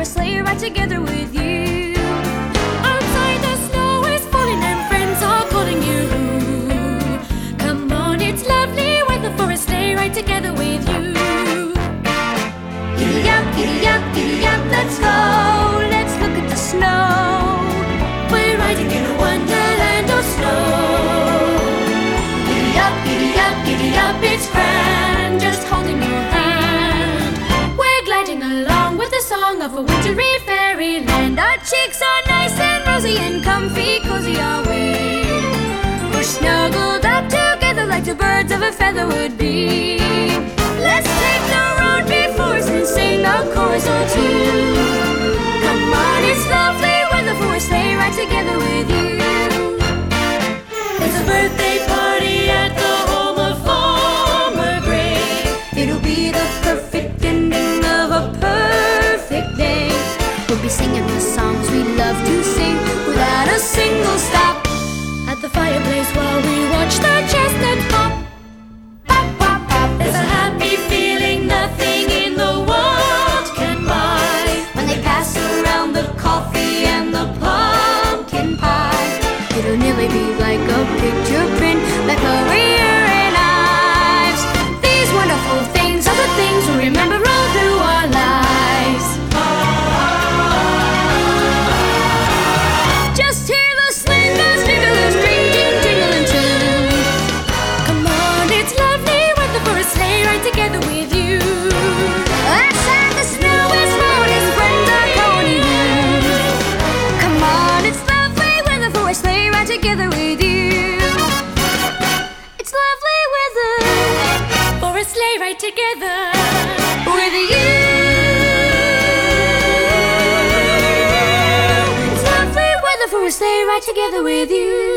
a sleigh ride together with you. Outside the snow is falling and friends are calling you. Come on, it's lovely weather for a sleigh ride together with you. Giddy up, giddy up, giddy up, let's go. Let's look at the snow. We're riding in a wonderland of snow. Giddy up, giddy up, giddy up, it's grand, just holding your hand. We're gliding along with the song of a wintry fairyland. Our cheeks are nice and rosy and comfy, cozy are we. We're snuggled up together like two birds of a feather would be. Let's take the road before us and sing a chorus or two. Come on, it's lovely weather for a sleigh ride together with you. It's a birthday party at the home of Farmer Gray. It'll be the perfect ending of a perfect day. We'll be singing the songs we love to sing without a single stop. At the fireplace while we watch the chestnuts pop. Pop, pop, pop. There's a happy feeling nothing in the world can buy when they pass around the coffee and the pumpkin pie. It'll nearly be like a picture print, like career in lives. These wonderful things are the things we remember all through our lives. Just hear the sleigh bells jingle, ring, ding, jingling too. Come on, it's lovely weather for a sleigh ride together with you. Outside the snow is falling, his friends are calling you. Come on, it's lovely weather for a sleigh ride together with you. It's lovely weather for a sleigh ride together with you. It's lovely weather for a sleigh ride together with you.